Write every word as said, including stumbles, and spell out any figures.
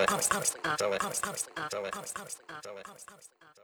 house, house, house, house, house, house, house, house, house, house, house, house, house, house, house, house,